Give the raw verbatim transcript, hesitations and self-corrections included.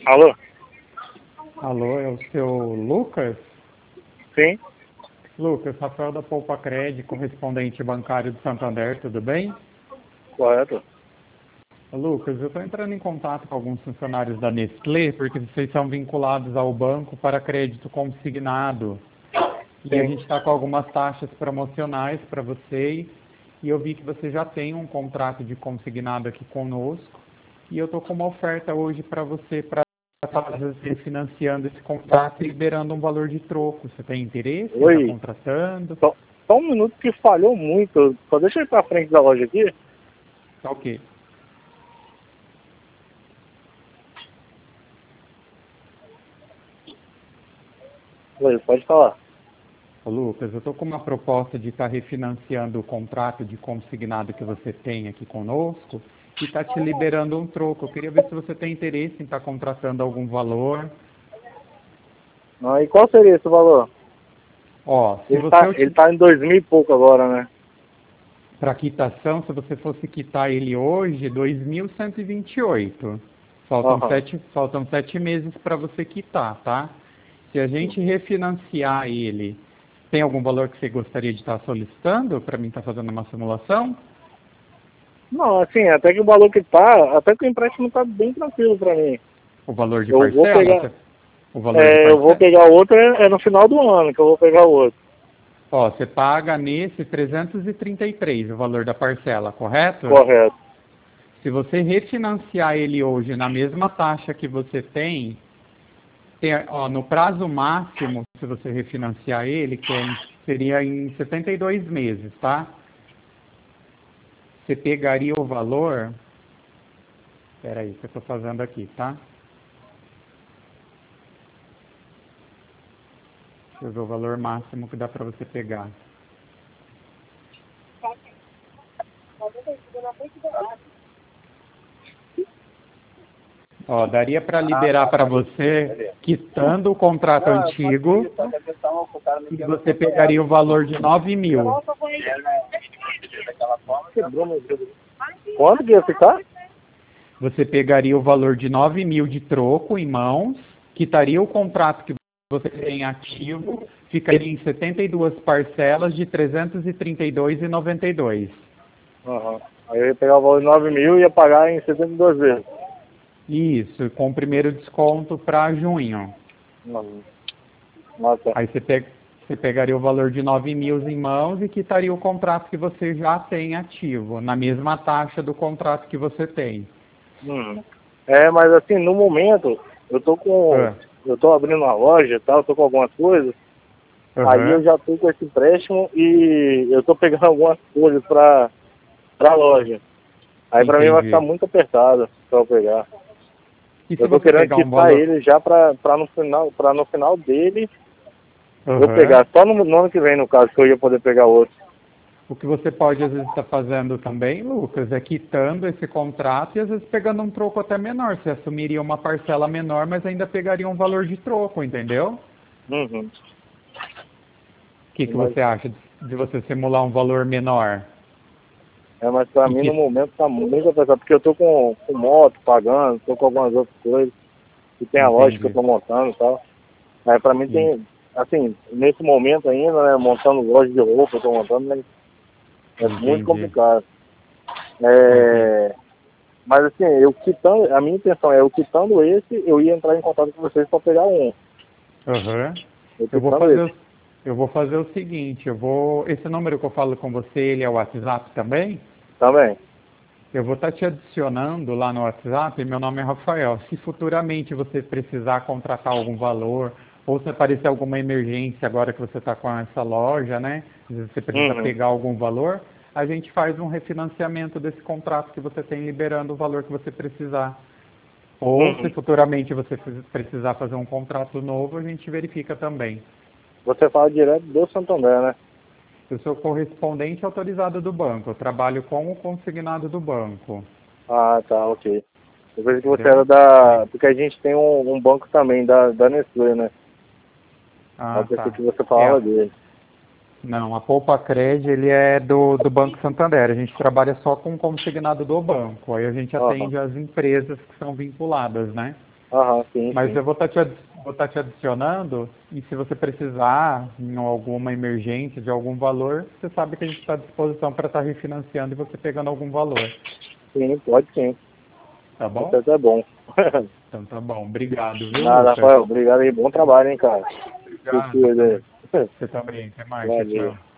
Alô? Alô, é o seu Lucas? Sim? Lucas, Rafael da Poupa Cred, correspondente bancário do Santander, tudo bem? Correto. Lucas, eu estou entrando em contato com alguns funcionários da Nestlé, porque vocês são vinculados ao banco para crédito consignado. E a Sim. gente está com algumas taxas promocionais para vocês. E eu vi que você já tem um contrato de consignado aqui conosco. E eu estou com uma oferta hoje para você, para fazer financiando esse contrato e liberando um valor de troco. Você tem interesse em estar Oi. contratando? Só, só um minuto que falhou muito. Só deixa eu ir pra frente da loja aqui. Tá ok. Oi, pode falar. Ô, Lucas, eu estou com uma proposta de estar refinanciando o contrato de consignado que você tem aqui conosco e está te liberando um troco. Eu queria ver se você tem interesse em estar contratando algum valor. Ah, e qual seria esse valor? Ó, se Ele você tá, ele tá em dois mil e pouco agora, né? para quitação, se você fosse quitar ele hoje, dois mil cento e vinte e oito. Faltam Aham. sete, faltam sete meses para você quitar, tá? Se a gente refinanciar ele, tem algum valor que você gostaria de estar solicitando para mim estar fazendo uma simulação? Não, assim, até que o valor que tá, até que o empréstimo tá bem tranquilo pra mim. O valor de Eu vou parcela? pegar, Você- O valor de é, eu vou parcela? pegar o outro é, é no final do ano que eu vou pegar o outro. Ó, você paga nesse trezentos e trinta e três o valor da parcela, correto? Correto. Se você refinanciar ele hoje na mesma taxa que você tem, tem, ó, no prazo máximo, se você refinanciar ele, que é em- seria em setenta e dois meses, tá? Você pegaria o valor... Espera aí, que eu estou fazendo aqui, tá? Deixa eu ver o valor máximo que dá para você pegar. Ó, daria para liberar para você, quitando o contrato antigo, e você pegaria o valor de nove mil. Quebrou meu dedo. Quanto que ia ficar? Você pegaria o valor de nove mil de troco em mãos, quitaria o contrato que você tem ativo, ficaria em setenta e duas parcelas de trezentos e trinta e dois reais e noventa e dois centavos. Aham. Aí eu ia pegar o valor de nove mil e ia pagar em setenta e duas vezes. Isso, com o primeiro desconto para junho. Uhum. Nossa. Aí você, pe você pegaria o valor de nove mil em mãos e quitaria o contrato que você já tem ativo, na mesma taxa do contrato que você tem. Uhum. É, mas assim, no momento, eu tô com. Ah, Eu tô abrindo uma loja e tal, eu tô com algumas coisas. Aí eu aham, já tô com esse empréstimo e eu tô pegando algumas coisas pra, pra loja. Aí pra mim vai ficar entendi. muito apertado pra eu pegar. E se Eu tô você querendo pegar um quitar valor... ele já pra, pra, no, final, pra no final dele eu Aham. pegar. Só no, no ano que vem, no caso, que eu ia poder pegar outro. O que você pode, às vezes, estar fazendo também, Lucas, é quitando esse contrato e, às vezes, pegando um troco até menor. Você assumiria uma parcela menor, mas ainda pegaria um valor de troco, entendeu? Uhum. O que, que Mas, você acha de de você simular um valor menor? é, mas pra E mim no que... momento tá muito apertado, porque eu tô com, com moto pagando, tô com algumas outras coisas. E tem a loja que eu Entendi. tô montando e tal. Aí pra mim Sim, tem, assim, nesse momento ainda, né, montando loja de roupa, eu tô montando, mas é muito entendi. complicado. Entendi. É, mas assim, eu quitando, a minha intenção é, eu quitando esse, eu ia entrar em contato com vocês para pegar um. Aham. Eu Eu vou quitando fazer esse. o... eu vou fazer o seguinte, eu vou... Esse número que eu falo com você, ele é o WhatsApp também? Também. Eu vou estar te adicionando lá no WhatsApp, meu nome é Rafael. Se futuramente você precisar contratar algum valor, ou se aparecer alguma emergência agora que você está com essa loja, né? Às vezes você precisa Uhum. pegar algum valor, a gente faz um refinanciamento desse contrato que você tem, liberando o valor que você precisar. Ou se Uhum. futuramente você precisar fazer um contrato novo, a gente verifica também. Você fala direto do Santander, né? Eu sou correspondente autorizado do banco, eu trabalho com o consignado do banco, Ah, tá, ok. Eu vejo que você entendeu? era da. Porque a gente tem um, um banco também da, da Nestlé, né? Eu Ah, pensei tá. que você É, falava dele. não, a Poupa Cred, ele é do, do Banco Santander. A gente trabalha só com o consignado do banco. Aí a gente Aham. atende as empresas que são vinculadas, né? Aham, sim, Mas sim. eu vou estar te, adi- vou estar te adicionando, e se você precisar em alguma emergência de algum valor, você sabe que a gente está à disposição para estar refinanciando e você pegando algum valor. Sim, pode sim. Tá Isso bom? até é bom. Então tá bom. Obrigado, viu, Nada, Lucas? Rafael. Obrigado aí. Bom trabalho, hein, cara. Se Obrigado. cuida Tamo... aí. Você também. Até mais. Tchau, Valeu. tchau.